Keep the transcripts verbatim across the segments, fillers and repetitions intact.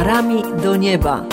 Barami do nieba.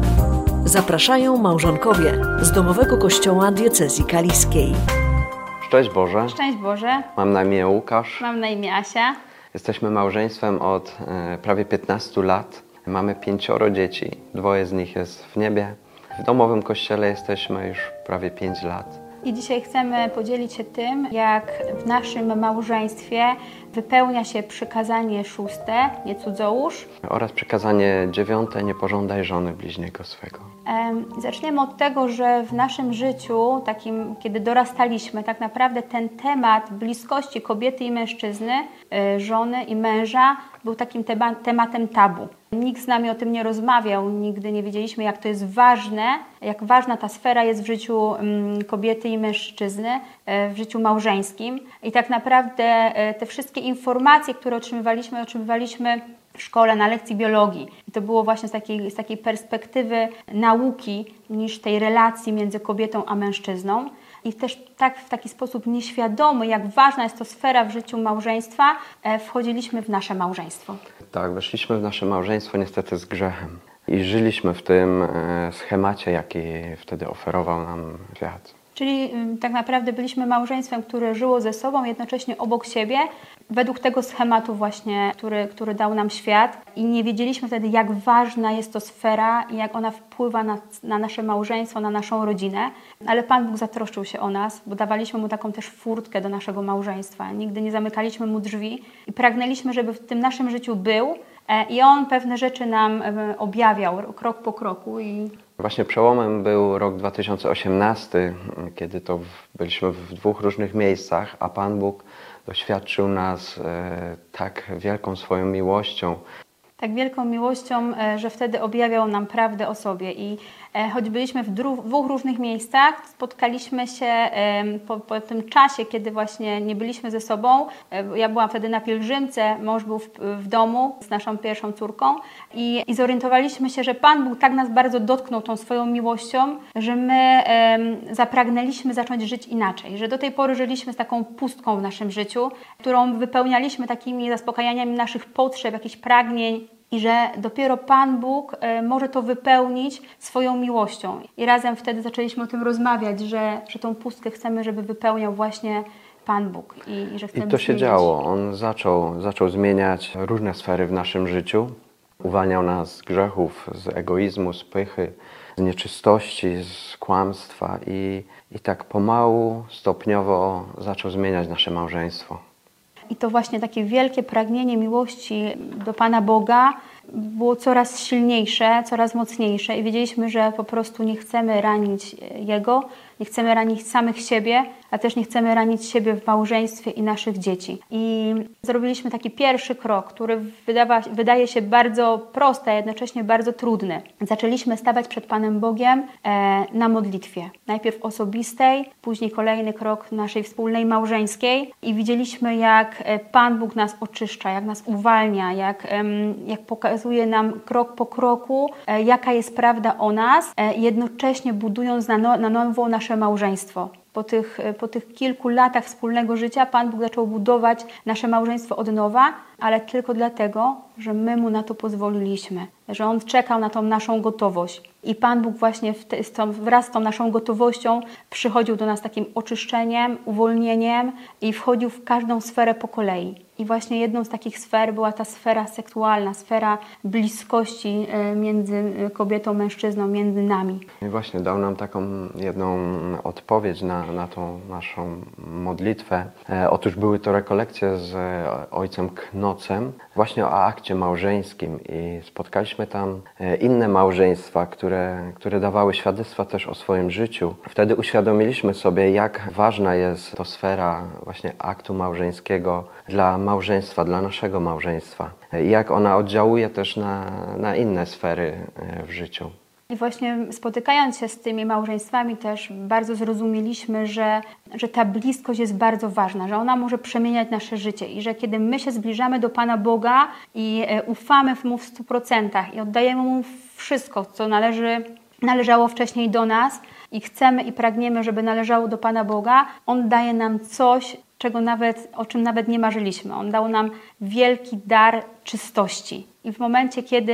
Zapraszają małżonkowie z Domowego Kościoła Diecezji Kaliskiej. Szczęść Boże. Szczęść Boże. Mam na imię Łukasz. Mam na imię Asia. Jesteśmy małżeństwem od e, prawie piętnastu lat. Mamy pięcioro dzieci. Dwoje z nich jest w niebie. W Domowym Kościele jesteśmy już prawie pięć lat. I dzisiaj chcemy podzielić się tym, jak w naszym małżeństwie wypełnia się przykazanie szóste, nie cudzołóż. Oraz przykazanie dziewiąte, nie pożądaj żony bliźniego swego. Zaczniemy od tego, że w naszym życiu, takim, kiedy dorastaliśmy, tak naprawdę ten temat bliskości kobiety i mężczyzny, żony i męża był takim tema, tematem tabu. Nikt z nami o tym nie rozmawiał, nigdy nie wiedzieliśmy, jak to jest ważne, jak ważna ta sfera jest w życiu kobiety i mężczyzny, w życiu małżeńskim. I tak naprawdę te wszystkie informacje, które otrzymywaliśmy, otrzymywaliśmy w szkole, na lekcji biologii. I to było właśnie z takiej, z takiej perspektywy nauki niż tej relacji między kobietą a mężczyzną. I też tak w taki sposób nieświadomy, jak ważna jest to sfera w życiu małżeństwa, wchodziliśmy w nasze małżeństwo. Tak, weszliśmy w nasze małżeństwo niestety z grzechem. I żyliśmy w tym schemacie, jaki wtedy oferował nam świat. Czyli tak naprawdę byliśmy małżeństwem, które żyło ze sobą, jednocześnie obok siebie, według tego schematu właśnie, który, który dał nam świat. I nie wiedzieliśmy wtedy, jak ważna jest to sfera i jak ona wpływa na, na nasze małżeństwo, na naszą rodzinę. Ale Pan Bóg zatroszczył się o nas, bo dawaliśmy Mu taką też furtkę do naszego małżeństwa. Nigdy nie zamykaliśmy Mu drzwi i pragnęliśmy, żeby w tym naszym życiu był. I On pewne rzeczy nam objawiał krok po kroku. I Właśnie przełomem był rok dwa tysiące osiemnasty, kiedy to byliśmy w dwóch różnych miejscach, a Pan Bóg doświadczył nas e, tak wielką swoją miłością. Tak wielką miłością, że wtedy objawiał nam prawdę o sobie. I choć byliśmy w dwóch różnych miejscach, spotkaliśmy się po, po tym czasie, kiedy właśnie nie byliśmy ze sobą. Ja byłam wtedy na pielgrzymce, mąż był w, w domu z naszą pierwszą córką i, i zorientowaliśmy się, że Pan Bóg tak nas bardzo dotknął tą swoją miłością, że my um, zapragnęliśmy zacząć żyć inaczej. Że do tej pory żyliśmy z taką pustką w naszym życiu, którą wypełnialiśmy takimi zaspokajaniami naszych potrzeb, jakichś pragnień, i że dopiero Pan Bóg y, może to wypełnić swoją miłością. I razem wtedy zaczęliśmy o tym rozmawiać, że, że tą pustkę chcemy, żeby wypełniał właśnie Pan Bóg. I, i, że chcemy I to się zmieniać. działo. On zaczął, zaczął zmieniać różne sfery w naszym życiu. Uwalniał nas z grzechów, z egoizmu, z pychy, z nieczystości, z kłamstwa. I, i tak pomału, stopniowo zaczął zmieniać nasze małżeństwo. I to właśnie takie wielkie pragnienie miłości do Pana Boga było coraz silniejsze, coraz mocniejsze i wiedzieliśmy, że po prostu nie chcemy ranić Jego, nie chcemy ranić samych siebie, a też nie chcemy ranić siebie w małżeństwie i naszych dzieci. I zrobiliśmy taki pierwszy krok, który wydawa, wydaje się bardzo prosty, a jednocześnie bardzo trudny. Zaczęliśmy stawać przed Panem Bogiem e, na modlitwie. Najpierw osobistej, później kolejny krok naszej wspólnej małżeńskiej i widzieliśmy, jak Pan Bóg nas oczyszcza, jak nas uwalnia, jak, em, jak pokazuje nam krok po kroku, e, jaka jest prawda o nas, e, jednocześnie budując na, no, na nowo nasze małżeństwo. Po tych, po tych kilku latach wspólnego życia Pan Bóg zaczął budować nasze małżeństwo od nowa, ale tylko dlatego, że my Mu na to pozwoliliśmy, że On czekał na tą naszą gotowość. I Pan Bóg właśnie w te, z tą, wraz z tą naszą gotowością przychodził do nas takim oczyszczeniem, uwolnieniem i wchodził w każdą sferę po kolei. I właśnie jedną z takich sfer była ta sfera seksualna, sfera bliskości między kobietą, mężczyzną, między nami. I właśnie dał nam taką jedną odpowiedź na, na tą naszą modlitwę. E, otóż były to rekolekcje z ojcem Knocem właśnie o akcie małżeńskim i spotkaliśmy tam inne małżeństwa, które, które dawały świadectwa też o swoim życiu. Wtedy uświadomiliśmy sobie, jak ważna jest to sfera właśnie aktu małżeńskiego dla małżeństwa, dla naszego małżeństwa i jak ona oddziałuje też na, na inne sfery w życiu. I właśnie spotykając się z tymi małżeństwami też bardzo zrozumieliśmy, że, że ta bliskość jest bardzo ważna, że ona może przemieniać nasze życie i że kiedy my się zbliżamy do Pana Boga i ufamy Mu w stu procentach i oddajemy Mu wszystko, co należy, należało wcześniej do nas i chcemy i pragniemy, żeby należało do Pana Boga, On daje nam coś, czego nawet, o czym nawet nie marzyliśmy. On dał nam wielki dar czystości. I w momencie, kiedy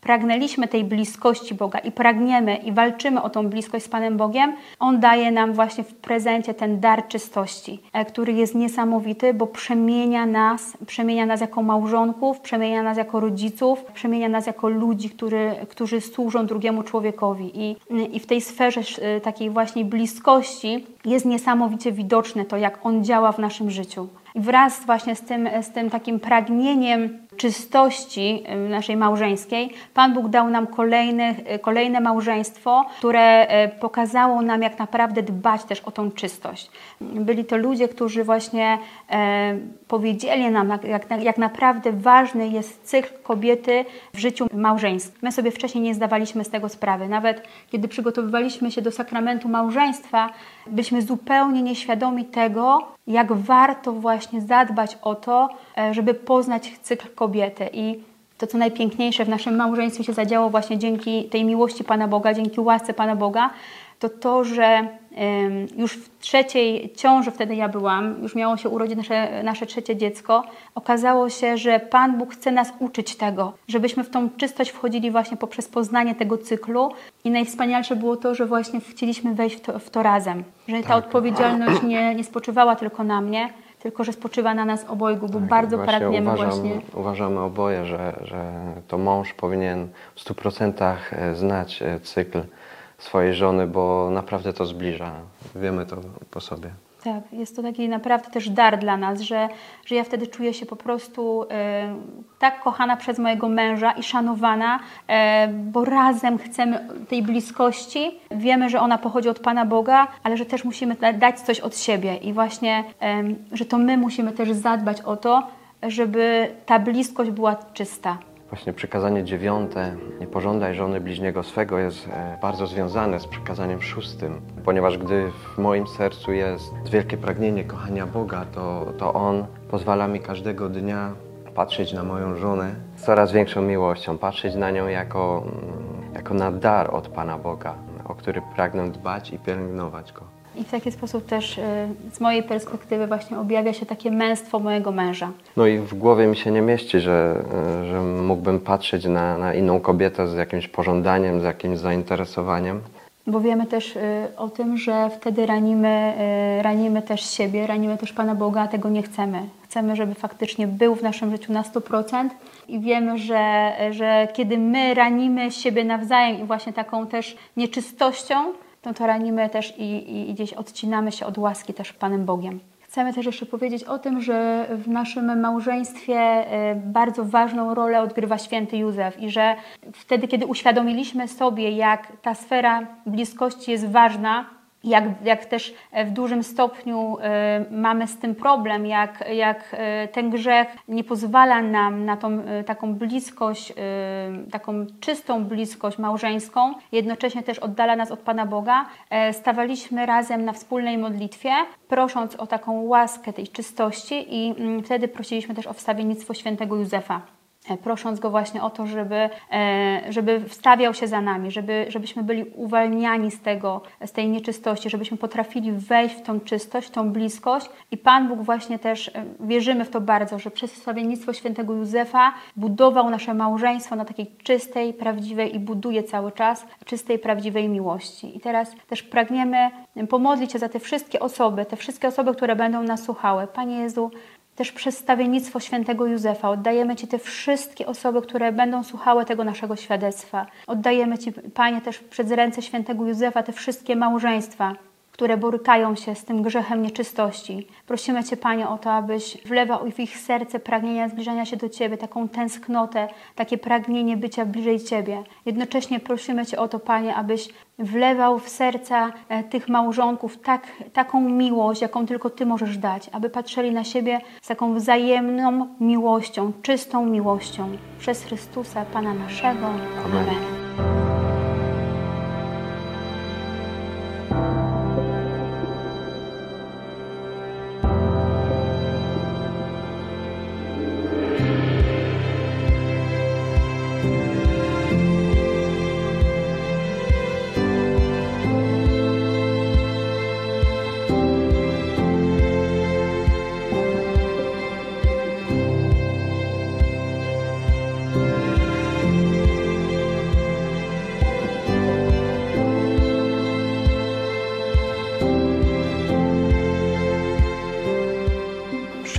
pragnęliśmy tej bliskości Boga i pragniemy i walczymy o tą bliskość z Panem Bogiem, On daje nam właśnie w prezencie ten dar czystości, który jest niesamowity, bo przemienia nas, przemienia nas jako małżonków, przemienia nas jako rodziców, przemienia nas jako ludzi, który, którzy służą drugiemu człowiekowi. I, I w tej sferze takiej właśnie bliskości jest niesamowicie widoczne to, jak On działa w naszym życiu. I wraz właśnie z tym, z tym takim pragnieniem czystości naszej małżeńskiej, Pan Bóg dał nam kolejne, kolejne małżeństwo, które pokazało nam, jak naprawdę dbać też o tą czystość. Byli to ludzie, którzy właśnie e, powiedzieli nam, jak, jak naprawdę ważny jest cykl kobiety w życiu małżeńskim. My sobie wcześniej nie zdawaliśmy z tego sprawy. Nawet kiedy przygotowywaliśmy się do sakramentu małżeństwa, byliśmy zupełnie nieświadomi tego, jak warto właśnie zadbać o to, żeby poznać cykl kobiety. I to, co najpiękniejsze w naszym małżeństwie się zadziało właśnie dzięki tej miłości Pana Boga, dzięki łasce Pana Boga, to to, że um, już w trzeciej ciąży wtedy ja byłam, już miało się urodzić nasze, nasze trzecie dziecko, okazało się, że Pan Bóg chce nas uczyć tego, żebyśmy w tą czystość wchodzili właśnie poprzez poznanie tego cyklu i najwspanialsze było to, że właśnie chcieliśmy wejść w to, w to razem, że ta tak. odpowiedzialność nie, nie spoczywała tylko na mnie, tylko że spoczywa na nas obojgu, bo tak, bardzo właśnie pragniemy uważam, właśnie... Uważamy oboje, że, że to mąż powinien w stu procentach znać cykl swojej żony, bo naprawdę to zbliża. Wiemy to po sobie. Tak, jest to taki naprawdę też dar dla nas, że, że ja wtedy czuję się po prostu e, tak kochana przez mojego męża i szanowana, e, bo razem chcemy tej bliskości. Wiemy, że ona pochodzi od Pana Boga, ale że też musimy dać coś od siebie i właśnie, e, że to my musimy też zadbać o to, żeby ta bliskość była czysta. Właśnie przykazanie dziewiąte, nie pożądaj żony bliźniego swego, jest bardzo związane z przykazaniem szóstym, ponieważ gdy w moim sercu jest wielkie pragnienie kochania Boga, to, to On pozwala mi każdego dnia patrzeć na moją żonę z coraz większą miłością, patrzeć na nią jako, jako na dar od Pana Boga, o który pragnę dbać i pielęgnować Go. I w taki sposób też z mojej perspektywy właśnie objawia się takie męstwo mojego męża. No i w głowie mi się nie mieści, że, że mógłbym patrzeć na, na inną kobietę z jakimś pożądaniem, z jakimś zainteresowaniem. Bo wiemy też o tym, że wtedy ranimy, ranimy też siebie, ranimy też Pana Boga, a tego nie chcemy. Chcemy, żeby faktycznie był w naszym życiu na sto procent i wiemy, że, że kiedy my ranimy siebie nawzajem i właśnie taką też nieczystością, no to ranimy też i, i, i gdzieś odcinamy się od łaski też Panem Bogiem. Chcemy też jeszcze powiedzieć o tym, że w naszym małżeństwie bardzo ważną rolę odgrywa święty Józef i że wtedy, kiedy uświadomiliśmy sobie, jak ta sfera bliskości jest ważna, Jak, jak też w dużym stopniu y, mamy z tym problem, jak, jak y, ten grzech nie pozwala nam na tą y, taką bliskość, y, taką czystą bliskość małżeńską, jednocześnie też oddala nas od Pana Boga, y, stawaliśmy razem na wspólnej modlitwie, prosząc o taką łaskę tej czystości i y, wtedy prosiliśmy też o wstawiennictwo świętego Józefa. Prosząc go właśnie o to, żeby, żeby wstawiał się za nami, żeby, żebyśmy byli uwalniani z tego, z tej nieczystości, żebyśmy potrafili wejść w tą czystość, w tą bliskość i Pan Bóg właśnie też, wierzymy w to bardzo, że przez wstawiennictwo świętego Józefa budował nasze małżeństwo na takiej czystej, prawdziwej i buduje cały czas czystej, prawdziwej miłości. I teraz też pragniemy pomodlić się za te wszystkie osoby, te wszystkie osoby, które będą nas słuchały. Panie Jezu, też przez wstawiennictwo świętego Józefa oddajemy Ci te wszystkie osoby, które będą słuchały tego naszego świadectwa. Oddajemy Ci, Panie, też przez ręce świętego Józefa te wszystkie małżeństwa, które borykają się z tym grzechem nieczystości. Prosimy Cię, Panie, o to, abyś wlewał w ich serce pragnienia zbliżania się do Ciebie, taką tęsknotę, takie pragnienie bycia bliżej Ciebie. Jednocześnie prosimy Cię o to, Panie, abyś wlewał w serca tych małżonków tak, taką miłość, jaką tylko Ty możesz dać, aby patrzyli na siebie z taką wzajemną miłością, czystą miłością. Przez Chrystusa, Pana naszego. Amen. Amen.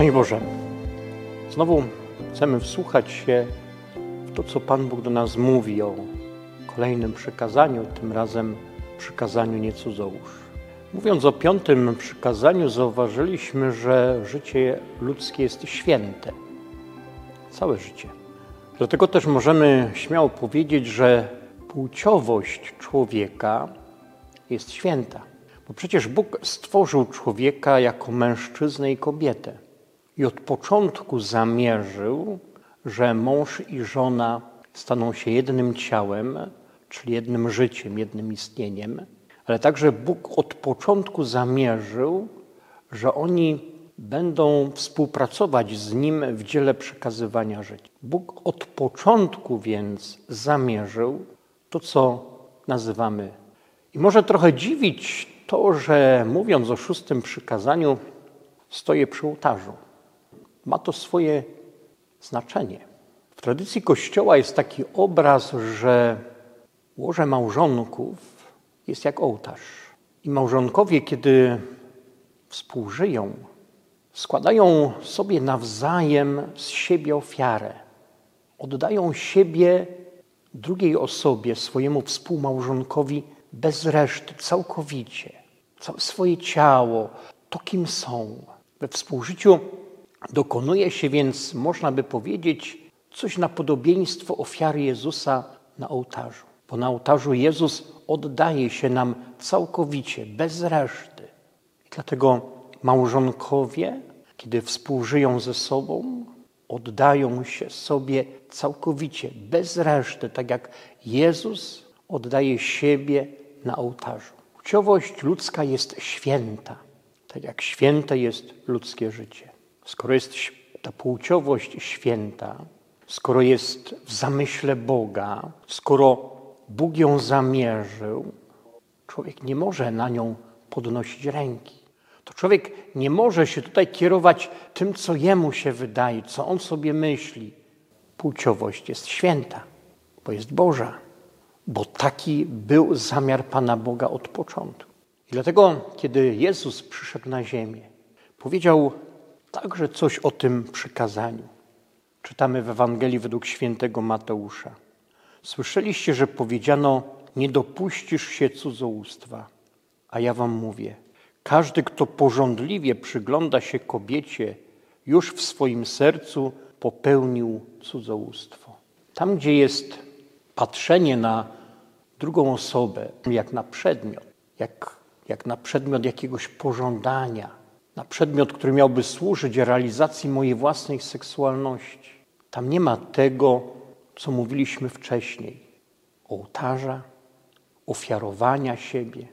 Szczęść Boże. Znowu chcemy wsłuchać się w to, co Pan Bóg do nas mówi o kolejnym przykazaniu, tym razem przykazaniu nie cudzołóż. Mówiąc o piątym przykazaniu, zauważyliśmy, że życie ludzkie jest święte. Całe życie. Dlatego też możemy śmiało powiedzieć, że płciowość człowieka jest święta. Bo przecież Bóg stworzył człowieka jako mężczyznę i kobietę. I od początku zamierzył, że mąż i żona staną się jednym ciałem, czyli jednym życiem, jednym istnieniem. Ale także Bóg od początku zamierzył, że oni będą współpracować z Nim w dziele przekazywania życia. Bóg od początku więc zamierzył to, co nazywamy. I może trochę dziwić to, że mówiąc o szóstym przykazaniu, stoję przy ołtarzu. Ma to swoje znaczenie. W tradycji Kościoła jest taki obraz, że łoże małżonków jest jak ołtarz. I małżonkowie, kiedy współżyją, składają sobie nawzajem z siebie ofiarę. Oddają siebie drugiej osobie, swojemu współmałżonkowi bez reszty, całkowicie. Całe swoje ciało, to kim są. We współżyciu dokonuje się więc, można by powiedzieć, coś na podobieństwo ofiary Jezusa na ołtarzu. Bo na ołtarzu Jezus oddaje się nam całkowicie, bez reszty. I dlatego małżonkowie, kiedy współżyją ze sobą, oddają się sobie całkowicie, bez reszty, tak jak Jezus oddaje siebie na ołtarzu. Płciowość ludzka jest święta, tak jak święte jest ludzkie życie. Skoro jest ta płciowość święta, skoro jest w zamyśle Boga, skoro Bóg ją zamierzył, człowiek nie może na nią podnosić ręki. To człowiek nie może się tutaj kierować tym, co jemu się wydaje, co on sobie myśli. Płciowość jest święta, bo jest Boża, bo taki był zamiar Pana Boga od początku. I dlatego, kiedy Jezus przyszedł na ziemię, powiedział także coś o tym przykazaniu. Czytamy w Ewangelii według świętego Mateusza. Słyszeliście, że powiedziano, nie dopuścisz się cudzołóstwa. A ja wam mówię, każdy, kto pożądliwie przygląda się kobiecie, już w swoim sercu popełnił cudzołóstwo. Tam, gdzie jest patrzenie na drugą osobę, jak na przedmiot, jak, jak na przedmiot jakiegoś pożądania, na przedmiot, który miałby służyć realizacji mojej własnej seksualności. Tam nie ma tego, co mówiliśmy wcześniej. Ołtarza, ofiarowania siebie,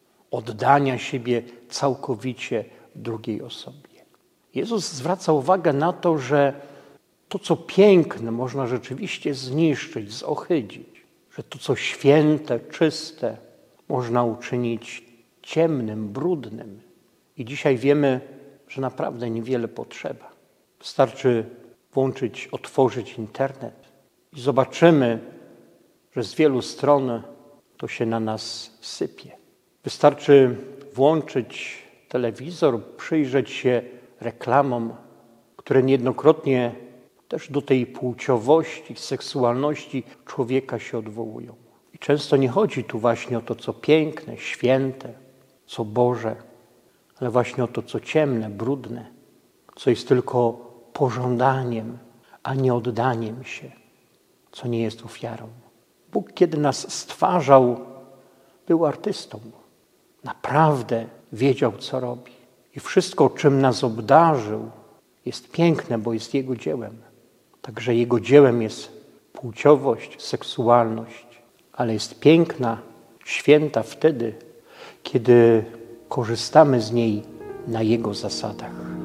oddania siebie całkowicie drugiej osobie. Jezus zwraca uwagę na to, że to, co piękne, można rzeczywiście zniszczyć, zohydzić. Że to, co święte, czyste, można uczynić ciemnym, brudnym. I dzisiaj wiemy, że naprawdę niewiele potrzeba. Wystarczy włączyć, otworzyć internet i zobaczymy, że z wielu stron to się na nas sypie. Wystarczy włączyć telewizor, przyjrzeć się reklamom, które niejednokrotnie też do tej płciowości, seksualności człowieka się odwołują. I często nie chodzi tu właśnie o to, co piękne, święte, co Boże, ale właśnie o to, co ciemne, brudne, co jest tylko pożądaniem, a nie oddaniem się, co nie jest ofiarą. Bóg, kiedy nas stwarzał, był artystą. Naprawdę wiedział, co robi. I wszystko, czym nas obdarzył, jest piękne, bo jest Jego dziełem. Także Jego dziełem jest płciowość, seksualność, ale jest piękna, święta wtedy, kiedy korzystamy z niej na Jego zasadach.